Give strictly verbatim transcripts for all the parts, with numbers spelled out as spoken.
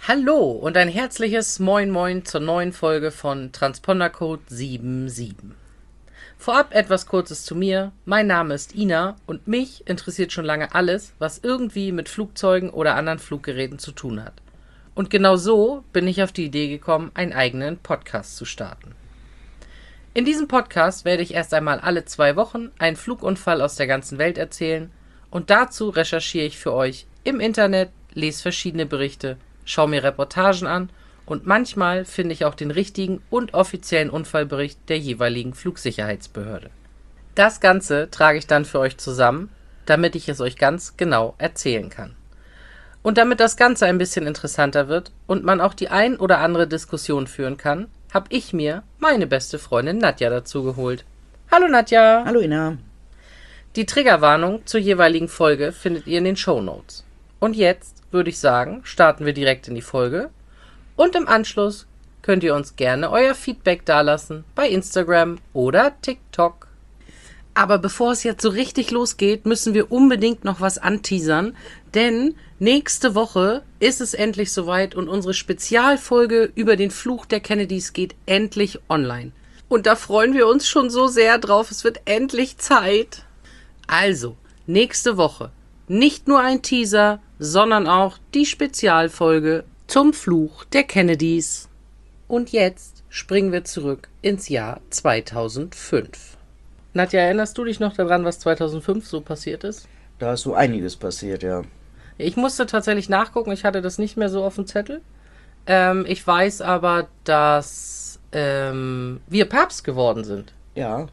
Hallo und ein herzliches Moin Moin zur neuen Folge von Transpondercode sieben sieben. Vorab etwas Kurzes zu mir. Mein Name ist Ina und mich interessiert schon lange alles, was irgendwie mit Flugzeugen oder anderen Fluggeräten zu tun hat. Und genau so bin ich auf die Idee gekommen, einen eigenen Podcast zu starten. In diesem Podcast werde ich erst einmal alle zwei Wochen einen Flugunfall aus der ganzen Welt erzählen und dazu recherchiere ich für euch im Internet, lese verschiedene Berichte, schaue mir Reportagen an und manchmal finde ich auch den richtigen und offiziellen Unfallbericht der jeweiligen Flugsicherheitsbehörde. Das Ganze trage ich dann für euch zusammen, damit ich es euch ganz genau erzählen kann. Und damit das Ganze ein bisschen interessanter wird und man auch die ein oder andere Diskussion führen kann, habe ich mir meine beste Freundin Nadja dazu geholt. Hallo Nadja! Hallo Ina! Die Triggerwarnung zur jeweiligen Folge findet ihr in den Shownotes. Und jetzt würde ich sagen, starten wir direkt in die Folge. Und im Anschluss könnt ihr uns gerne euer Feedback dalassen bei Instagram oder TikTok. Aber bevor es jetzt so richtig losgeht, müssen wir unbedingt noch was anteasern, denn nächste Woche ist es endlich soweit und unsere Spezialfolge über den Fluch der Kennedys geht endlich online. Und da freuen wir uns schon so sehr drauf, es wird endlich Zeit. Also, nächste Woche nicht nur ein Teaser, sondern auch die Spezialfolge zum Fluch der Kennedys. Und jetzt springen wir zurück ins Jahr zweitausendfünf. Nadja, erinnerst du dich noch daran, was zweitausendfünf so passiert ist? Da ist so einiges passiert, ja. Ich musste tatsächlich nachgucken, ich hatte das nicht mehr so auf dem Zettel. Ähm, ich weiß aber, dass ähm, wir Papst geworden sind. Ja.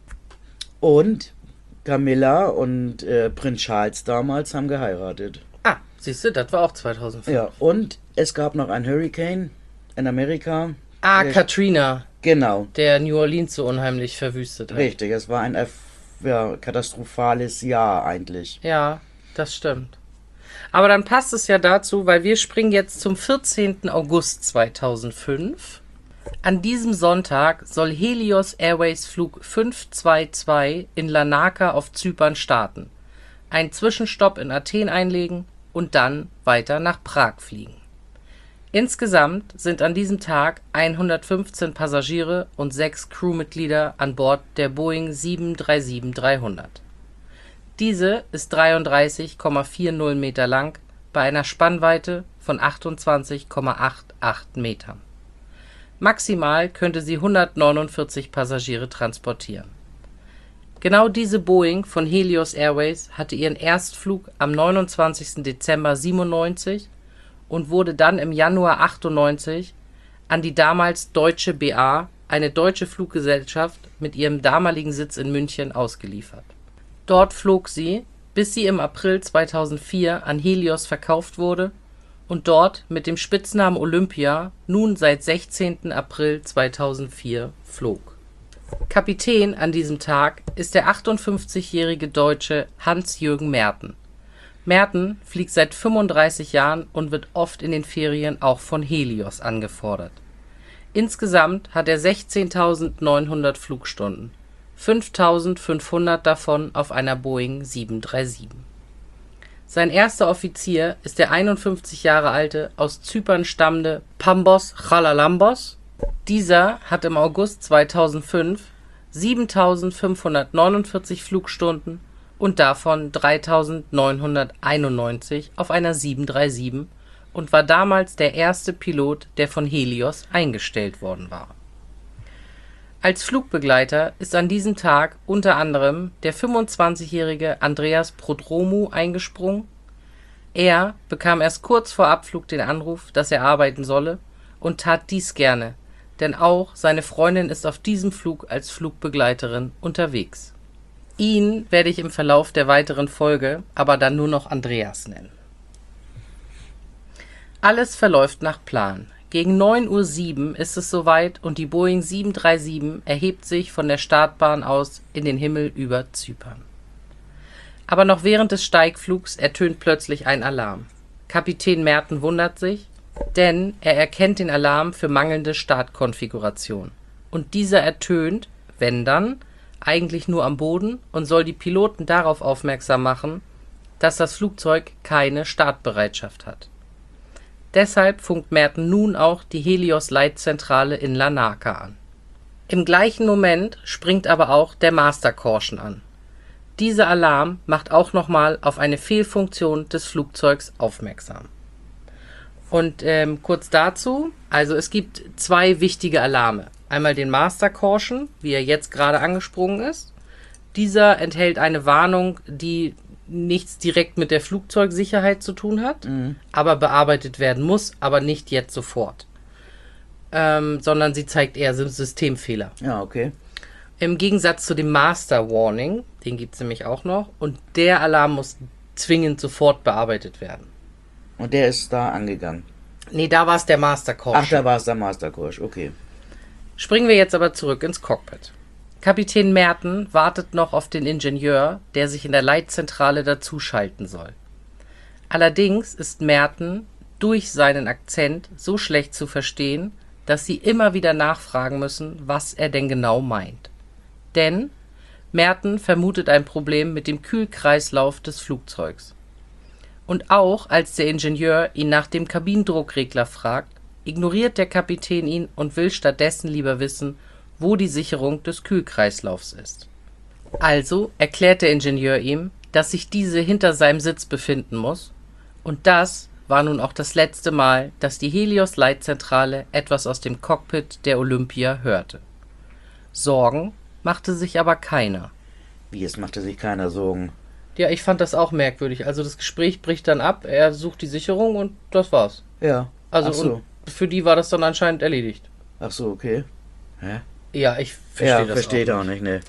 Und Camilla und äh, Prinz Charles damals haben geheiratet. Ah, siehst du, das war auch zweitausendfünf. Ja, und es gab noch einen Hurricane in Amerika. Ah, der, Katrina. Genau. Der New Orleans so unheimlich verwüstet hat. Richtig, es war ein ja, katastrophales Jahr eigentlich. Ja, das stimmt. Aber dann passt es ja dazu, weil wir springen jetzt zum vierzehnten August zweitausendfünf. An diesem Sonntag soll Helios Airways Flug fünf zwei zwei in Larnaca auf Zypern starten, einen Zwischenstopp in Athen einlegen und dann weiter nach Prag fliegen. Insgesamt sind an diesem Tag hundertfünfzehn Passagiere und sechs Crewmitglieder an Bord der Boeing sieben drei sieben dreihundert. Diese ist dreiunddreißig Komma vierzig Meter lang bei einer Spannweite von achtundzwanzig Komma achtundachtzig Metern. Maximal könnte sie hundertneunundvierzig Passagiere transportieren. Genau diese Boeing von Helios Airways hatte ihren Erstflug am neunundzwanzigsten Dezember siebenundneunzig und wurde dann im Januar achtundneunzig an die damals Deutsche B A, eine deutsche Fluggesellschaft mit ihrem damaligen Sitz in München, ausgeliefert. Dort flog sie, bis sie im April zweitausendvier an Helios verkauft wurde und dort mit dem Spitznamen Olympia nun seit sechzehnten April zweitausendvier flog. Kapitän an diesem Tag ist der achtundfünfzigjährige Deutsche Hans-Jürgen Merten. Merten fliegt seit fünfunddreißig Jahren und wird oft in den Ferien auch von Helios angefordert. Insgesamt hat er sechzehntausendneunhundert Flugstunden, fünftausendfünfhundert davon auf einer Boeing sieben drei sieben. Sein erster Offizier ist der einundfünfzig Jahre alte, aus Zypern stammende Pambos Charalambos. Dieser hat im August zweitausendfünf siebentausendfünfhundertneunundvierzig Flugstunden und davon dreitausendneunhunderteinundneunzig auf einer sieben drei sieben und war damals der erste Pilot, der von Helios eingestellt worden war. Als Flugbegleiter ist an diesem Tag unter anderem der fünfundzwanzigjährige Andreas Prodromou eingesprungen. Er bekam erst kurz vor Abflug den Anruf, dass er arbeiten solle und tat dies gerne, denn auch seine Freundin ist auf diesem Flug als Flugbegleiterin unterwegs. Ihn werde ich im Verlauf der weiteren Folge aber dann nur noch Andreas nennen. Alles verläuft nach Plan. Gegen neun Uhr sieben ist es soweit und die Boeing sieben drei sieben erhebt sich von der Startbahn aus in den Himmel über Zypern. Aber noch während des Steigflugs ertönt plötzlich ein Alarm. Kapitän Merten wundert sich, denn er erkennt den Alarm für mangelnde Startkonfiguration. Und dieser ertönt, wenn dann, eigentlich nur am Boden und soll die Piloten darauf aufmerksam machen, dass das Flugzeug keine Startbereitschaft hat. Deshalb funkt Merten nun auch die Helios-Leitzentrale in Larnaca an. Im gleichen Moment springt aber auch der Master Caution an. Dieser Alarm macht auch nochmal auf eine Fehlfunktion des Flugzeugs aufmerksam. Und ähm, kurz dazu, also es gibt zwei wichtige Alarme. Einmal den Master Caution, wie er jetzt gerade angesprungen ist. Dieser enthält eine Warnung, die nichts direkt mit der Flugzeugsicherheit zu tun hat, mhm. aber bearbeitet werden muss, aber nicht jetzt sofort. Ähm, sondern sie zeigt eher Systemfehler. Ja, okay. Im Gegensatz zu dem Master Warning, den gibt es nämlich auch noch, und der Alarm muss zwingend sofort bearbeitet werden. Und der ist da angegangen? Nee, da war es der Master Caution. Ach, da war es der Master Caution, okay. Springen wir jetzt aber zurück ins Cockpit. Kapitän Merten wartet noch auf den Ingenieur, der sich in der Leitzentrale dazuschalten soll. Allerdings ist Merten durch seinen Akzent so schlecht zu verstehen, dass sie immer wieder nachfragen müssen, was er denn genau meint. Denn Merten vermutet ein Problem mit dem Kühlkreislauf des Flugzeugs. Und auch als der Ingenieur ihn nach dem Kabinendruckregler fragt, ignoriert der Kapitän ihn und will stattdessen lieber wissen, wo die Sicherung des Kühlkreislaufs ist. Also erklärt der Ingenieur ihm, dass sich diese hinter seinem Sitz befinden muss, und das war nun auch das letzte Mal, dass die Helios-Leitzentrale etwas aus dem Cockpit der Olympia hörte. Sorgen machte sich aber keiner. Wie, es machte sich keiner Sorgen? Ja, ich fand das auch merkwürdig. Also das Gespräch bricht dann ab, er sucht die Sicherung und das war's. Ja. Also Ach so. Und für die war das dann anscheinend erledigt. Ach so, okay. Hä? Ja, ich verstehe ja, das auch versteht nicht. auch nicht, ne.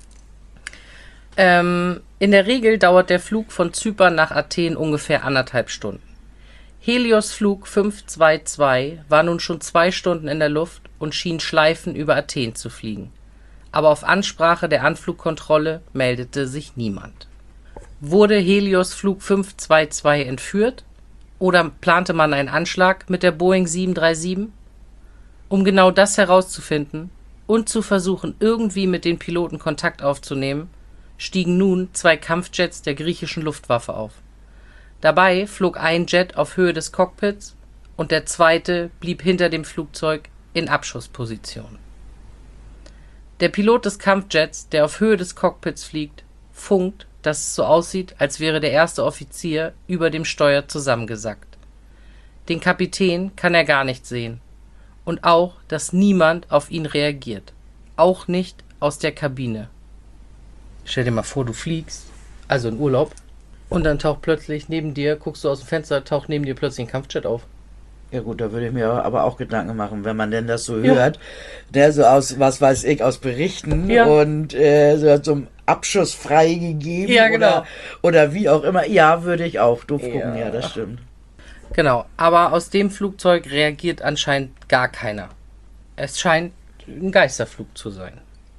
Ähm, in der Regel dauert der Flug von Zypern nach Athen ungefähr anderthalb Stunden. Helios Flug fünf zwei zwei war nun schon zwei Stunden in der Luft und schien schleifend über Athen zu fliegen. Aber auf Ansprache der Anflugkontrolle meldete sich niemand. Wurde Helios Flug fünf zwei zwei entführt oder plante man einen Anschlag mit der Boeing sieben drei sieben? Um genau das herauszufinden und zu versuchen, irgendwie mit den Piloten Kontakt aufzunehmen, stiegen nun zwei Kampfjets der griechischen Luftwaffe auf. Dabei flog ein Jet auf Höhe des Cockpits und der zweite blieb hinter dem Flugzeug in Abschussposition. Der Pilot des Kampfjets, der auf Höhe des Cockpits fliegt, funkt, dass es so aussieht, als wäre der erste Offizier über dem Steuer zusammengesackt. Den Kapitän kann er gar nicht sehen. Und auch, dass niemand auf ihn reagiert. Auch nicht aus der Kabine. Stell dir mal vor, du fliegst, also in Urlaub, und dann taucht plötzlich neben dir, guckst du aus dem Fenster, taucht neben dir plötzlich ein Kampfjet auf. Ja gut, da würde ich mir aber auch Gedanken machen, wenn man denn das so Ja. hört, der so aus, was weiß ich, aus Berichten Ja. und äh, so zum Abschuss freigegeben Ja, genau. oder, oder wie auch immer. Ja, würde ich auch doof Ja. gucken, ja, das stimmt. Genau, aber aus dem Flugzeug reagiert anscheinend gar keiner. Es scheint ein Geisterflug zu sein.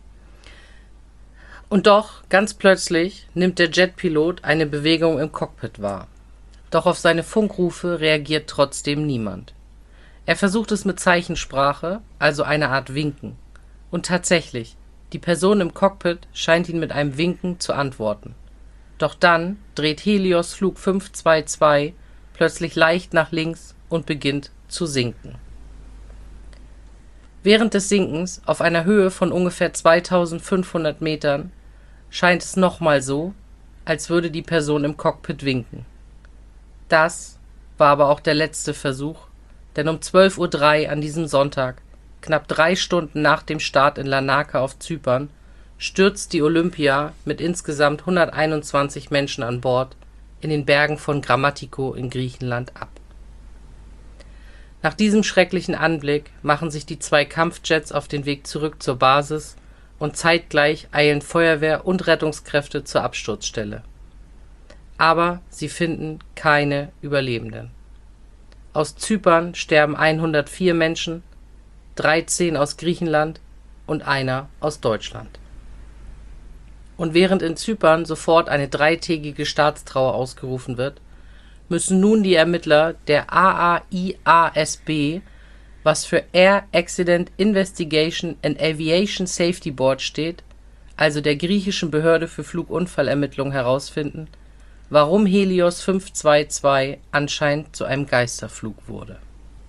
Und doch, ganz plötzlich, nimmt der Jetpilot eine Bewegung im Cockpit wahr. Doch auf seine Funkrufe reagiert trotzdem niemand. Er versucht es mit Zeichensprache, also eine Art Winken. Und tatsächlich, die Person im Cockpit scheint ihn mit einem Winken zu antworten. Doch dann dreht Helios Flug fünf zwei zwei plötzlich leicht nach links und beginnt zu sinken. Während des Sinkens auf einer Höhe von ungefähr zweitausendfünfhundert Metern scheint es nochmal so, als würde die Person im Cockpit winken. Das war aber auch der letzte Versuch, denn um zwölf Uhr drei an diesem Sonntag, knapp drei Stunden nach dem Start in Larnaca auf Zypern, stürzt die Olympia mit insgesamt hunderteinundzwanzig Menschen an Bord in den Bergen von Grammatiko in Griechenland ab. Nach diesem schrecklichen Anblick machen sich die zwei Kampfjets auf den Weg zurück zur Basis und zeitgleich eilen Feuerwehr und Rettungskräfte zur Absturzstelle. Aber sie finden keine Überlebenden. Aus Zypern sterben hundertvier Menschen, dreizehn aus Griechenland und einer aus Deutschland. Und während in Zypern sofort eine dreitägige Staatstrauer ausgerufen wird, müssen nun die Ermittler der A A I A S B, was für Air Accident Investigation and Aviation Safety Board steht, also der griechischen Behörde für Flugunfallermittlung, herausfinden, warum Helios fünf zwei zwei anscheinend zu einem Geisterflug wurde.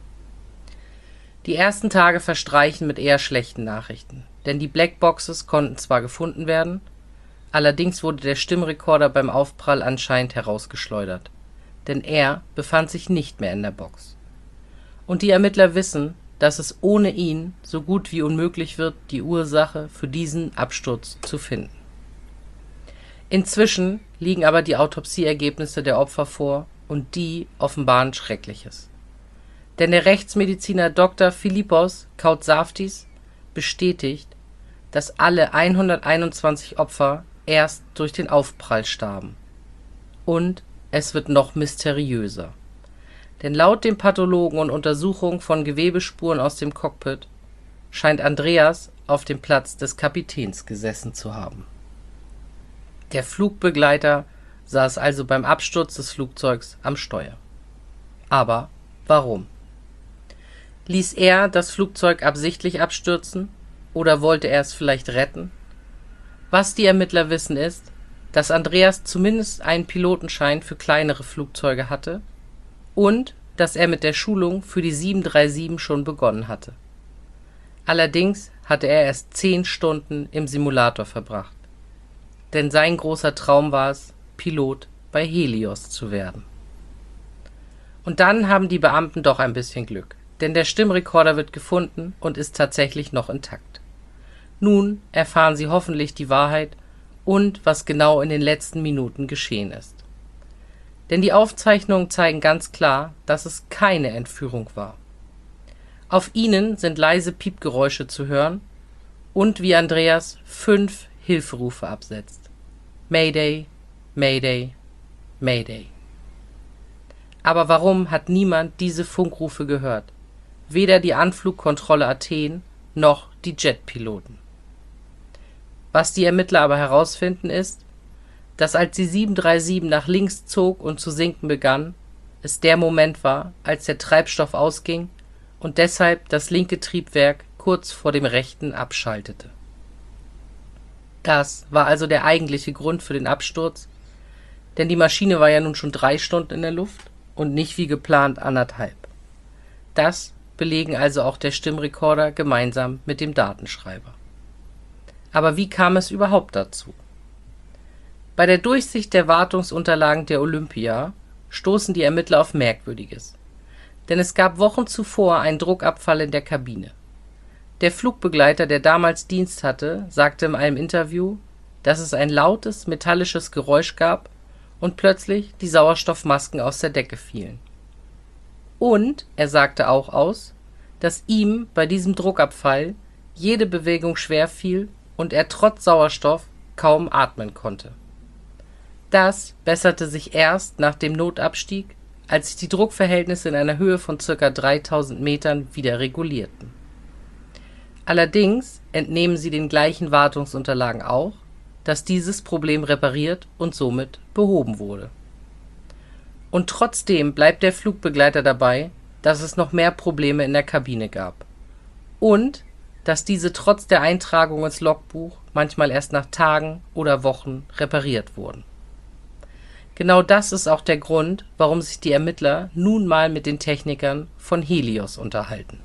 Die ersten Tage verstreichen mit eher schlechten Nachrichten, denn die Blackboxes konnten zwar gefunden werden, allerdings wurde der Stimmrekorder beim Aufprall anscheinend herausgeschleudert, denn er befand sich nicht mehr in der Box. Und die Ermittler wissen, dass es ohne ihn so gut wie unmöglich wird, die Ursache für diesen Absturz zu finden. Inzwischen liegen aber die Autopsieergebnisse der Opfer vor und die offenbaren Schreckliches. Denn der Rechtsmediziner Doktor Philippos Koutsaftis bestätigt, dass alle hunderteinundzwanzig Opfer erst durch den Aufprall starben. Und es wird noch mysteriöser. Denn laut dem Pathologen und Untersuchungen von Gewebespuren aus dem Cockpit scheint Andreas auf dem Platz des Kapitäns gesessen zu haben. Der Flugbegleiter saß also beim Absturz des Flugzeugs am Steuer. Aber warum? Ließ er das Flugzeug absichtlich abstürzen oder wollte er es vielleicht retten? Was die Ermittler wissen ist, dass Andreas zumindest einen Pilotenschein für kleinere Flugzeuge hatte und dass er mit der Schulung für die sieben drei sieben schon begonnen hatte. Allerdings hatte er erst zehn Stunden im Simulator verbracht. Denn sein großer Traum war es, Pilot bei Helios zu werden. Und dann haben die Beamten doch ein bisschen Glück, denn der Stimmrekorder wird gefunden und ist tatsächlich noch intakt. Nun erfahren sie hoffentlich die Wahrheit und was genau in den letzten Minuten geschehen ist. Denn die Aufzeichnungen zeigen ganz klar, dass es keine Entführung war. Auf ihnen sind leise Piepgeräusche zu hören und wie Andreas fünf Hilferufe absetzt. Mayday, Mayday, Mayday. Aber warum hat niemand diese Funkrufe gehört? Weder die Anflugkontrolle Athen noch die Jetpiloten. Was die Ermittler aber herausfinden ist, dass als die sieben drei sieben nach links zog und zu sinken begann, es der Moment war, als der Treibstoff ausging und deshalb das linke Triebwerk kurz vor dem rechten abschaltete. Das war also der eigentliche Grund für den Absturz, denn die Maschine war ja nun schon drei Stunden in der Luft und nicht wie geplant anderthalb. Das belegen also auch der Stimmrekorder gemeinsam mit dem Datenschreiber. Aber wie kam es überhaupt dazu? Bei der Durchsicht der Wartungsunterlagen der Olympia stoßen die Ermittler auf Merkwürdiges, denn es gab Wochen zuvor einen Druckabfall in der Kabine. Der Flugbegleiter, der damals Dienst hatte, sagte in einem Interview, dass es ein lautes, metallisches Geräusch gab und plötzlich die Sauerstoffmasken aus der Decke fielen. Und er sagte auch aus, dass ihm bei diesem Druckabfall jede Bewegung schwer fiel und er trotz Sauerstoff kaum atmen konnte. Das besserte sich erst nach dem Notabstieg, als sich die Druckverhältnisse in einer Höhe von ca. dreitausend Metern wieder regulierten. Allerdings entnehmen sie den gleichen Wartungsunterlagen auch, dass dieses Problem repariert und somit behoben wurde. Und trotzdem bleibt der Flugbegleiter dabei, dass es noch mehr Probleme in der Kabine gab. Und dass diese trotz der Eintragung ins Logbuch manchmal erst nach Tagen oder Wochen repariert wurden. Genau das ist auch der Grund, warum sich die Ermittler nun mal mit den Technikern von Helios unterhalten.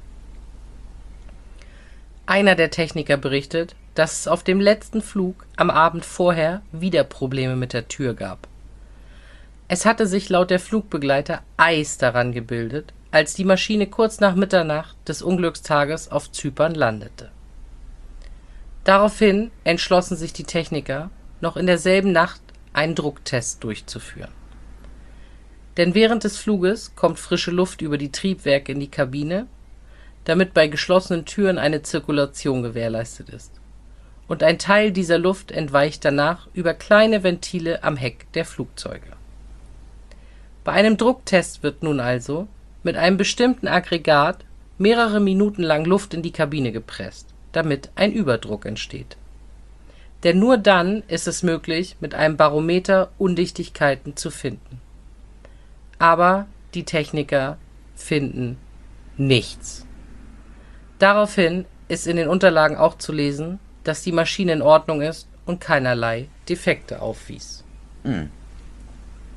Einer der Techniker berichtet, dass es auf dem letzten Flug am Abend vorher wieder Probleme mit der Tür gab. Es hatte sich laut der Flugbegleiter Eis daran gebildet, als die Maschine kurz nach Mitternacht des Unglückstages auf Zypern landete. Daraufhin entschlossen sich die Techniker, noch in derselben Nacht einen Drucktest durchzuführen. Denn während des Fluges kommt frische Luft über die Triebwerke in die Kabine, damit bei geschlossenen Türen eine Zirkulation gewährleistet ist. Und ein Teil dieser Luft entweicht danach über kleine Ventile am Heck der Flugzeuge. Bei einem Drucktest wird nun also mit einem bestimmten Aggregat mehrere Minuten lang Luft in die Kabine gepresst, damit ein Überdruck entsteht. Denn nur dann ist es möglich, mit einem Barometer Undichtigkeiten zu finden. Aber die Techniker finden nichts. Daraufhin ist in den Unterlagen auch zu lesen, dass die Maschine in Ordnung ist und keinerlei Defekte aufwies. Hm.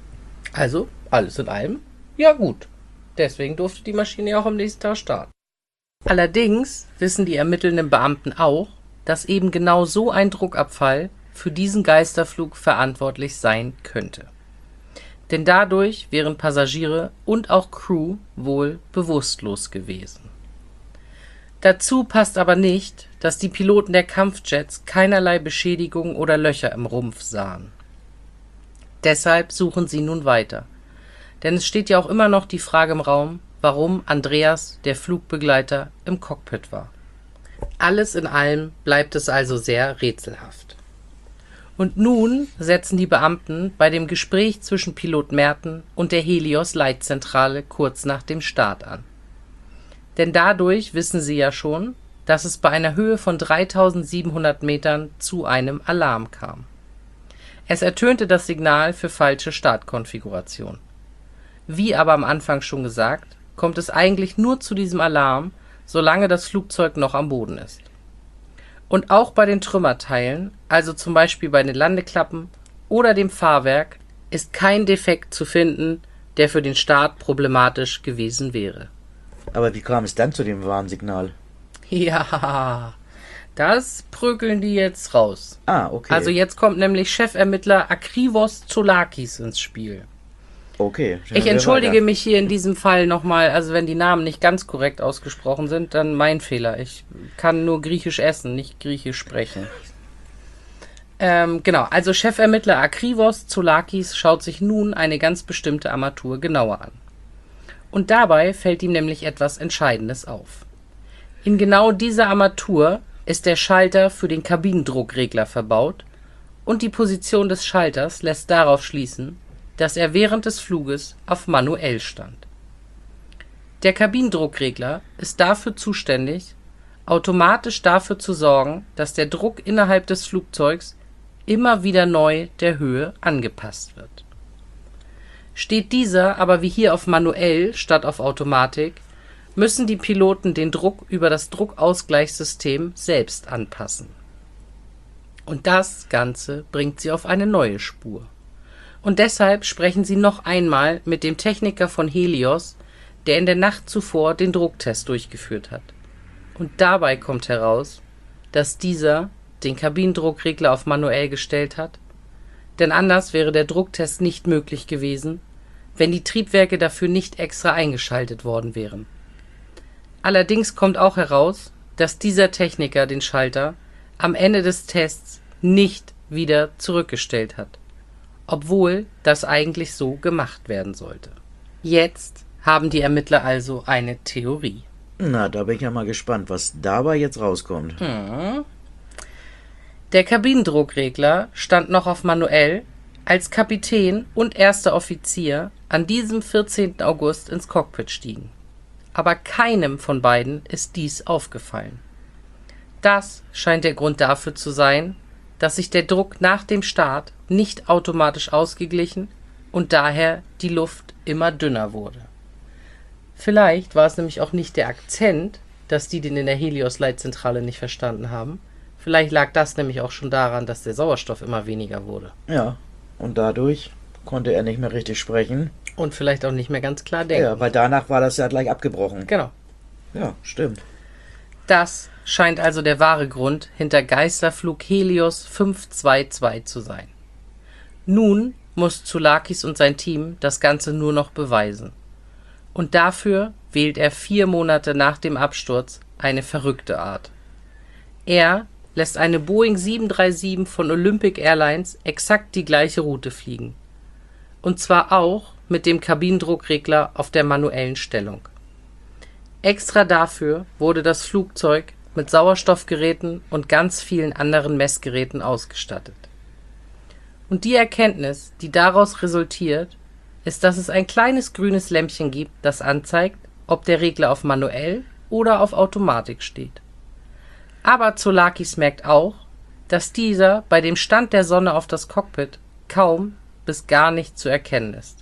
Also, alles in allem, ja gut. Deswegen durfte die Maschine ja auch am nächsten Tag starten. Allerdings wissen die ermittelnden Beamten auch, dass eben genau so ein Druckabfall für diesen Geisterflug verantwortlich sein könnte. Denn dadurch wären Passagiere und auch Crew wohl bewusstlos gewesen. Dazu passt aber nicht, dass die Piloten der Kampfjets keinerlei Beschädigungen oder Löcher im Rumpf sahen. Deshalb suchen sie nun weiter. Denn es steht ja auch immer noch die Frage im Raum, warum Andreas, der Flugbegleiter, im Cockpit war. Alles in allem bleibt es also sehr rätselhaft. Und nun setzen die Beamten bei dem Gespräch zwischen Pilot Merten und der Helios-Leitzentrale kurz nach dem Start an. Denn dadurch wissen sie ja schon, dass es bei einer Höhe von dreitausendsiebenhundert Metern zu einem Alarm kam. Es ertönte das Signal für falsche Startkonfiguration. Wie aber am Anfang schon gesagt, kommt es eigentlich nur zu diesem Alarm, solange das Flugzeug noch am Boden ist. Und auch bei den Trümmerteilen, also zum Beispiel bei den Landeklappen oder dem Fahrwerk, ist kein Defekt zu finden, der für den Start problematisch gewesen wäre. Aber wie kam es dann zu dem Warnsignal? Ja, das prügeln die jetzt raus. Ah, okay. Also jetzt kommt nämlich Chefermittler Akrivos Zoulakis ins Spiel. Okay. Ich entschuldige mich hier in diesem Fall nochmal, also wenn die Namen nicht ganz korrekt ausgesprochen sind, dann mein Fehler. Ich kann nur Griechisch essen, nicht Griechisch sprechen. Ähm, genau, also Chefermittler Akrivos Zoulakis schaut sich nun eine ganz bestimmte Armatur genauer an. Und dabei fällt ihm nämlich etwas Entscheidendes auf. In genau dieser Armatur ist der Schalter für den Kabinendruckregler verbaut und die Position des Schalters lässt darauf schließen, dass er während des Fluges auf manuell stand. Der Kabinendruckregler ist dafür zuständig, automatisch dafür zu sorgen, dass der Druck innerhalb des Flugzeugs immer wieder neu der Höhe angepasst wird. Steht dieser aber wie hier auf manuell statt auf Automatik, müssen die Piloten den Druck über das Druckausgleichssystem selbst anpassen. Und das Ganze bringt sie auf eine neue Spur. Und deshalb sprechen sie noch einmal mit dem Techniker von Helios, der in der Nacht zuvor den Drucktest durchgeführt hat. Und dabei kommt heraus, dass dieser den Kabinendruckregler auf manuell gestellt hat, denn anders wäre der Drucktest nicht möglich gewesen, wenn die Triebwerke dafür nicht extra eingeschaltet worden wären. Allerdings kommt auch heraus, dass dieser Techniker den Schalter am Ende des Tests nicht wieder zurückgestellt hat, obwohl das eigentlich so gemacht werden sollte. Jetzt haben die Ermittler also eine Theorie. Na, da bin ich ja mal gespannt, was dabei jetzt rauskommt. Hm. Der Kabinendruckregler stand noch auf manuell, als Kapitän und erster Offizier an diesem vierzehnten August ins Cockpit stiegen. Aber keinem von beiden ist dies aufgefallen. Das scheint der Grund dafür zu sein, dass sich der Druck nach dem Start nicht automatisch ausgeglichen und daher die Luft immer dünner wurde. Vielleicht war es nämlich auch nicht der Akzent, dass die den in der Helios-Leitzentrale nicht verstanden haben. Vielleicht lag das nämlich auch schon daran, dass der Sauerstoff immer weniger wurde. Ja, und dadurch konnte er nicht mehr richtig sprechen. Und vielleicht auch nicht mehr ganz klar denken. Ja, weil danach war das ja gleich abgebrochen. Genau. Ja, stimmt. Das scheint also der wahre Grund hinter Geisterflug Helios fünf zwei zwei zu sein. Nun muss Zoulakis und sein Team das Ganze nur noch beweisen. Und dafür wählt er vier Monate nach dem Absturz eine verrückte Art. Er lässt eine Boeing sieben drei sieben von Olympic Airlines exakt die gleiche Route fliegen. Und zwar auch mit dem Kabinendruckregler auf der manuellen Stellung. Extra dafür wurde das Flugzeug mit Sauerstoffgeräten und ganz vielen anderen Messgeräten ausgestattet. Und die Erkenntnis, die daraus resultiert, ist, dass es ein kleines grünes Lämpchen gibt, das anzeigt, ob der Regler auf manuell oder auf Automatik steht. Aber Zoulakis merkt auch, dass dieser bei dem Stand der Sonne auf das Cockpit kaum bis gar nicht zu erkennen ist.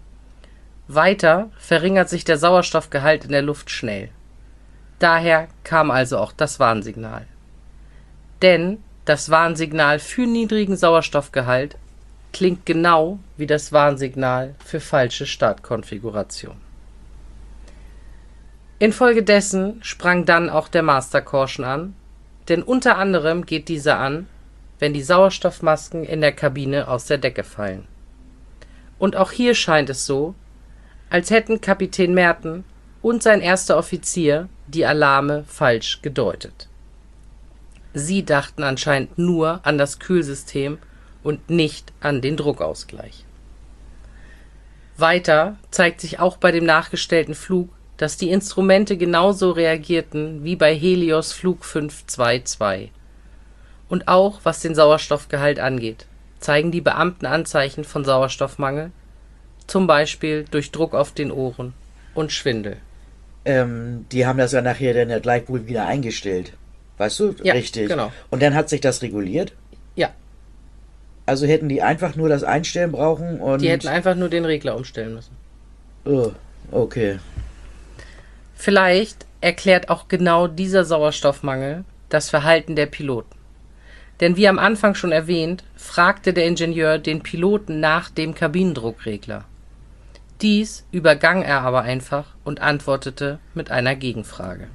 Weiter verringert sich der Sauerstoffgehalt in der Luft schnell. Daher kam also auch das Warnsignal. Denn das Warnsignal für niedrigen Sauerstoffgehalt klingt genau wie das Warnsignal für falsche Startkonfiguration. Infolgedessen sprang dann auch der Master Caution an, denn unter anderem geht dieser an, wenn die Sauerstoffmasken in der Kabine aus der Decke fallen. Und auch hier scheint es so, als hätten Kapitän Merten und sein erster Offizier die Alarme falsch gedeutet. Sie dachten anscheinend nur an das Kühlsystem und nicht an den Druckausgleich. Weiter zeigt sich auch bei dem nachgestellten Flug, dass die Instrumente genauso reagierten wie bei Helios Flug fünf zwei zwei. Und auch was den Sauerstoffgehalt angeht, zeigen die Beamten Anzeichen von Sauerstoffmangel, zum Beispiel durch Druck auf den Ohren und Schwindel. Ähm, die haben das ja nachher dann ja gleich wohl wieder eingestellt. Weißt du? Ja, richtig. genau. Und dann hat sich das reguliert? Ja. Also hätten die einfach nur das Einstellen brauchen und... Die hätten einfach nur den Regler umstellen müssen. Oh, okay. Vielleicht erklärt auch genau dieser Sauerstoffmangel das Verhalten der Piloten. Denn wie am Anfang schon erwähnt, fragte der Ingenieur den Piloten nach dem Kabinendruckregler. Dies übergang er aber einfach und antwortete mit einer Gegenfrage.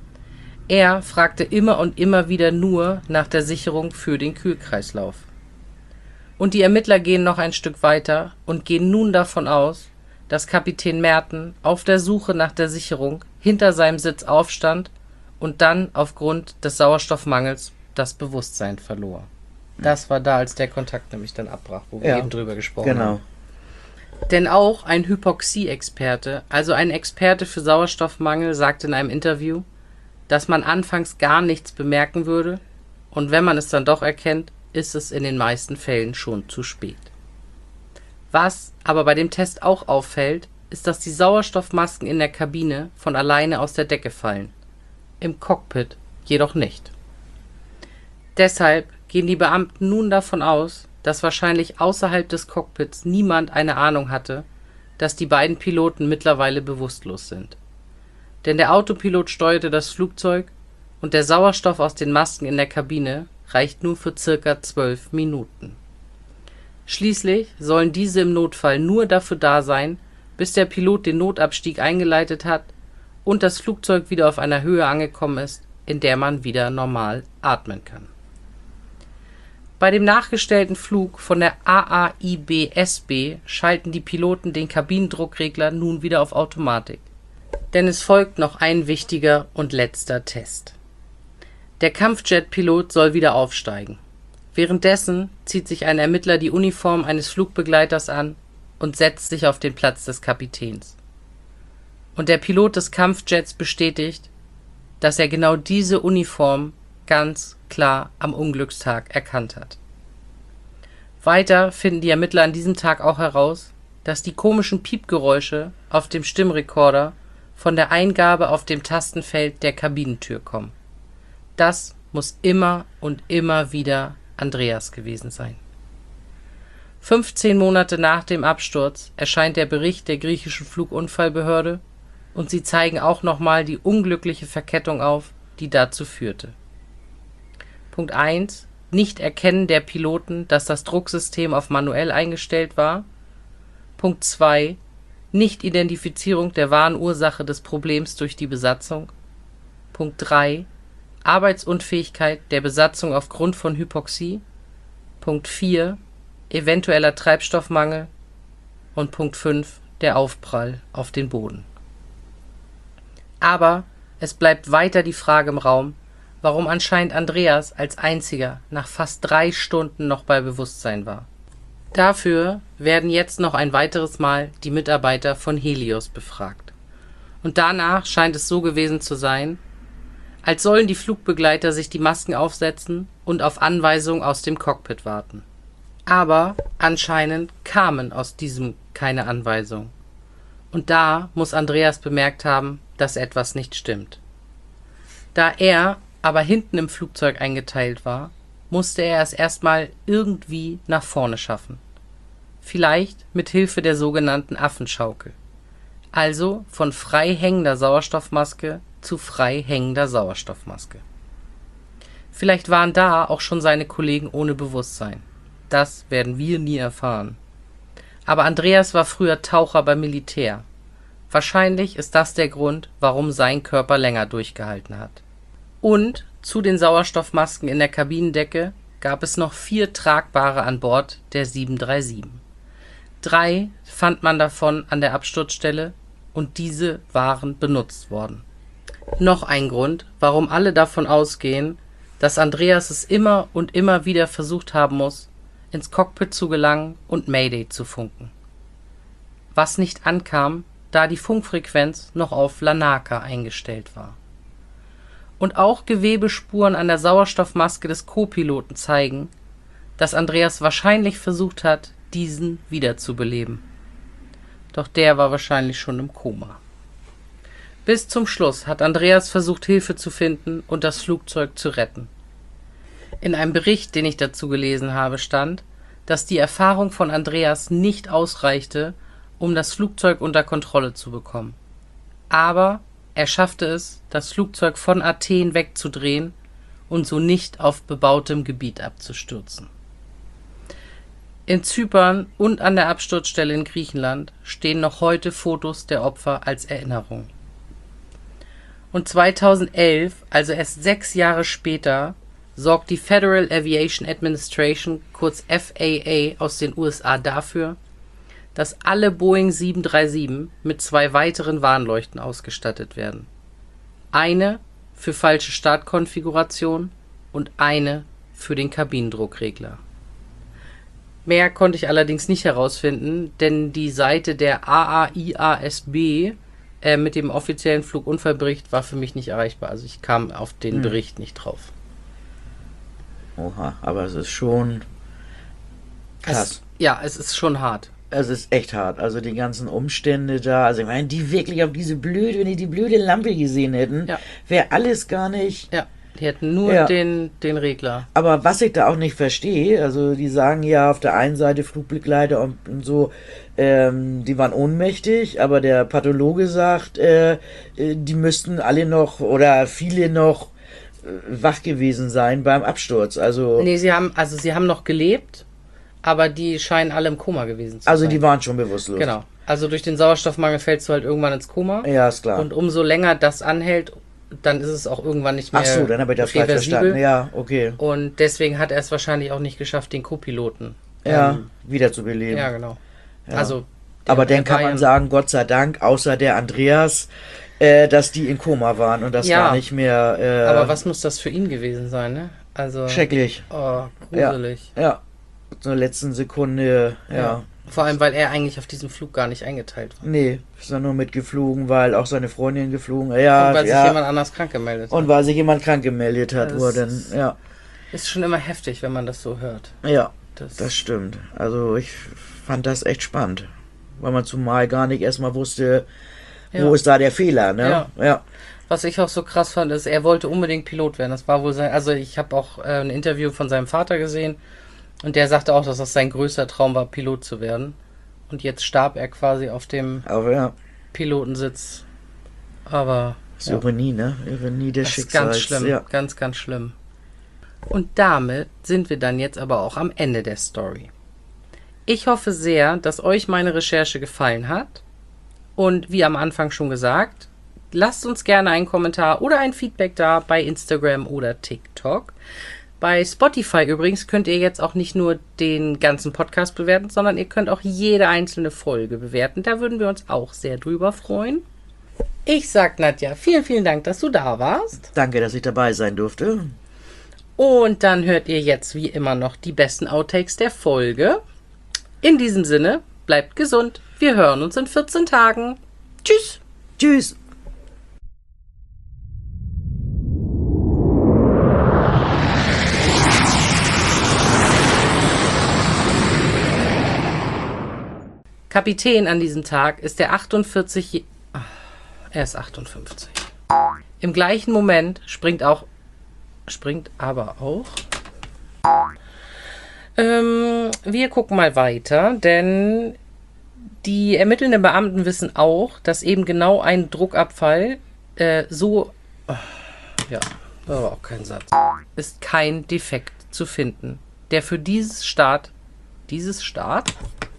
Er fragte immer und immer wieder nur nach der Sicherung für den Kühlkreislauf. Und die Ermittler gehen noch ein Stück weiter und gehen nun davon aus, dass Kapitän Merten auf der Suche nach der Sicherung hinter seinem Sitz aufstand und dann aufgrund des Sauerstoffmangels das Bewusstsein verlor. Das war da, als der Kontakt nämlich dann abbrach, wo wir Ja, eben drüber gesprochen genau. haben. Denn auch ein Hypoxie-Experte, also ein Experte für Sauerstoffmangel, sagte in einem Interview, dass man anfangs gar nichts bemerken würde und wenn man es dann doch erkennt, ist es in den meisten Fällen schon zu spät. Was aber bei dem Test auch auffällt, ist, dass die Sauerstoffmasken in der Kabine von alleine aus der Decke fallen, im Cockpit jedoch nicht. Deshalb gehen die Beamten nun davon aus, dass wahrscheinlich außerhalb des Cockpits niemand eine Ahnung hatte, dass die beiden Piloten mittlerweile bewusstlos sind. Denn der Autopilot steuerte das Flugzeug und der Sauerstoff aus den Masken in der Kabine reicht nur für circa zwölf Minuten. Schließlich sollen diese im Notfall nur dafür da sein, bis der Pilot den Notabstieg eingeleitet hat und das Flugzeug wieder auf einer Höhe angekommen ist, in der man wieder normal atmen kann. Bei dem nachgestellten Flug von der A A I B S B schalten die Piloten den Kabinendruckregler nun wieder auf Automatik. Denn es folgt noch ein wichtiger und letzter Test. Der Kampfjet-Pilot soll wieder aufsteigen. Währenddessen zieht sich ein Ermittler die Uniform eines Flugbegleiters an und setzt sich auf den Platz des Kapitäns. Und der Pilot des Kampfjets bestätigt, dass er genau diese Uniform ganz klar am Unglückstag erkannt hat. Weiter finden die Ermittler an diesem Tag auch heraus, dass die komischen Piepgeräusche auf dem Stimmrekorder von der Eingabe auf dem Tastenfeld der Kabinentür kommen. Das muss immer und immer wieder Andreas gewesen sein. fünfzehn Monate nach dem Absturz erscheint der Bericht der griechischen Flugunfallbehörde und sie zeigen auch nochmal die unglückliche Verkettung auf, die dazu führte. Punkt eins. Nicht-Erkennen der Piloten, dass das Drucksystem auf manuell eingestellt war. Punkt zwei. Nicht-Identifizierung der wahren Ursache des Problems durch die Besatzung. Punkt drei. Arbeitsunfähigkeit der Besatzung aufgrund von Hypoxie. Punkt vier. Eventueller Treibstoffmangel. Und Punkt fünf. Der Aufprall auf den Boden. Aber es bleibt weiter die Frage im Raum, warum anscheinend Andreas als einziger nach fast drei Stunden noch bei Bewusstsein war. Dafür werden jetzt noch ein weiteres Mal die Mitarbeiter von Helios befragt. Und danach scheint es so gewesen zu sein, als sollen die Flugbegleiter sich die Masken aufsetzen und auf Anweisung aus dem Cockpit warten. Aber anscheinend kamen aus diesem keine Anweisungen. Und da muss Andreas bemerkt haben, dass etwas nicht stimmt. Da er aber hinten im Flugzeug eingeteilt war, musste er es erstmal irgendwie nach vorne schaffen. Vielleicht mit Hilfe der sogenannten Affenschaukel. Also von frei hängender Sauerstoffmaske zu frei hängender Sauerstoffmaske. Vielleicht waren da auch schon seine Kollegen ohne Bewusstsein. Das werden wir nie erfahren. Aber Andreas war früher Taucher beim Militär. Wahrscheinlich ist das der Grund, warum sein Körper länger durchgehalten hat. Und zu den Sauerstoffmasken in der Kabinendecke gab es noch vier tragbare an Bord der sieben drei sieben. Drei fand man davon an der Absturzstelle und diese waren benutzt worden. Noch ein Grund, warum alle davon ausgehen, dass Andreas es immer und immer wieder versucht haben muss, ins Cockpit zu gelangen und Mayday zu funken. Was nicht ankam, da die Funkfrequenz noch auf Lanaka eingestellt war. Und auch Gewebespuren an der Sauerstoffmaske des Co-Piloten zeigen, dass Andreas wahrscheinlich versucht hat, diesen wiederzubeleben. Doch der war wahrscheinlich schon im Koma. Bis zum Schluss hat Andreas versucht, Hilfe zu finden und das Flugzeug zu retten. In einem Bericht, den ich dazu gelesen habe, stand, dass die Erfahrung von Andreas nicht ausreichte, um das Flugzeug unter Kontrolle zu bekommen. Aber er schaffte es, das Flugzeug von Athen wegzudrehen und so nicht auf bebautem Gebiet abzustürzen. In Zypern und an der Absturzstelle in Griechenland stehen noch heute Fotos der Opfer als Erinnerung. Und zweitausendelf, also erst sechs Jahre später, sorgt die Federal Aviation Administration, kurz F A A, aus den U S A dafür, dass alle Boeing sieben drei sieben mit zwei weiteren Warnleuchten ausgestattet werden. Eine für falsche Startkonfiguration und eine für den Kabinendruckregler. Mehr konnte ich allerdings nicht herausfinden, denn die Seite der A A I A S B äh, mit dem offiziellen Flugunfallbericht war für mich nicht erreichbar. Also ich kam auf den hm. Bericht nicht drauf. Oha, aber es ist schon krass. Es, ja, es ist schon hart. Es ist echt hart. Also die ganzen Umstände da. Also ich meine, die wirklich auf diese blöde, wenn die die blöde Lampe gesehen hätten, ja. wäre alles gar nicht. Ja, die hätten nur ja. den, den Regler. Aber was ich da auch nicht verstehe, also die sagen ja auf der einen Seite Flugbegleiter und, und so, ähm, die waren ohnmächtig, aber der Pathologe sagt, äh, die müssten alle noch oder viele noch äh, wach gewesen sein beim Absturz. Also nee, sie haben, also sie haben noch gelebt. Aber die scheinen alle im Koma gewesen zu also sein. Also die waren schon bewusstlos. Genau. Also durch den Sauerstoffmangel fällst du halt irgendwann ins Koma. Ja, ist klar. Und umso länger das anhält, dann ist es auch irgendwann nicht mehr Ach so, dann habe ich das falsch verstanden. Ja, okay. Und deswegen hat er es wahrscheinlich auch nicht geschafft, den Co-Piloten ja, ähm, wiederzubeleben. Ja, genau. Ja. Also, aber dann kann man sagen, Gott sei Dank, außer der Andreas, äh, dass die in Koma waren und das ja, gar nicht mehr... Äh, aber was muss das für ihn gewesen sein, ne? Also schrecklich. Oh, gruselig. Ja, ja. Zur letzten Sekunde, ja. ja. Vor allem, weil er eigentlich auf diesem Flug gar nicht eingeteilt war. Nee, ist er nur mitgeflogen, weil auch seine Freundin geflogen. Ja, und weil ja. sich jemand anders krank gemeldet hat. Und weil sich jemand krank gemeldet hat, wo er dann, ja. Ist schon immer heftig, wenn man das so hört. Ja, das, das stimmt. Also ich fand das echt spannend, weil man zumal gar nicht erstmal wusste, ja. wo ist da der Fehler, ne? Ja. ja. Was ich auch so krass fand, ist, er wollte unbedingt Pilot werden. Das war wohl sein, also ich habe auch äh, ein Interview von seinem Vater gesehen. Und der sagte auch, dass das sein größter Traum war, Pilot zu werden. Und jetzt starb er quasi auf dem Aber ja. Pilotensitz. Aber das ist ja. Ironie, ne? Ironie des das Schicksals. Ganz schlimm, ja. ganz, ganz schlimm. Und damit sind wir dann jetzt aber auch am Ende der Story. Ich hoffe sehr, dass euch meine Recherche gefallen hat. Und wie am Anfang schon gesagt, lasst uns gerne einen Kommentar oder ein Feedback da bei Instagram oder TikTok. Bei Spotify übrigens könnt ihr jetzt auch nicht nur den ganzen Podcast bewerten, sondern ihr könnt auch jede einzelne Folge bewerten. Da würden wir uns auch sehr drüber freuen. Ich sag Nadja, vielen, vielen Dank, dass du da warst. Danke, dass ich dabei sein durfte. Und dann hört ihr jetzt wie immer noch die besten Outtakes der Folge. In diesem Sinne, bleibt gesund. Wir hören uns in vierzehn Tagen. Tschüss. Tschüss. Kapitän an diesem Tag ist der achtundvierzig... Er ist achtundfünfzig. Im gleichen Moment springt auch... Springt aber auch... Ähm, wir gucken mal weiter, denn die ermittelnden Beamten wissen auch, dass eben genau ein Druckabfall äh, so... Ja, das war auch kein Satz. Ist kein Defekt zu finden, der für dieses Start dieses Start.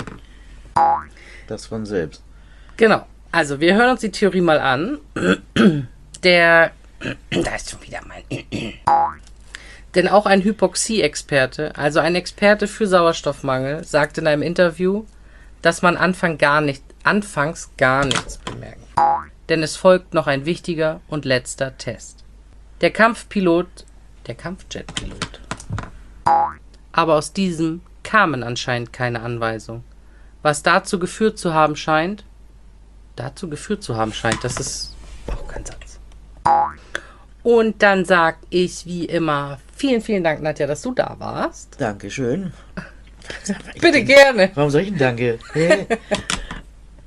Das von selbst. Genau. Also, wir hören uns die Theorie mal an. Der... Da ist schon wieder mein... Denn auch ein Hypoxie-Experte, also ein Experte für Sauerstoffmangel, sagt in einem Interview, dass man Anfang gar nicht, anfangs gar nichts bemerkt. Denn es folgt noch ein wichtiger und letzter Test. Der Kampfpilot, der Kampfjetpilot. Aber aus diesem kamen anscheinend keine Anweisungen. Was dazu geführt zu haben scheint, dazu geführt zu haben scheint, das ist auch kein Satz. Und dann sag ich wie immer, vielen, vielen Dank, Nadja, dass du da warst. Dankeschön. Bitte gerne. Warum soll ich denn danke? Hä?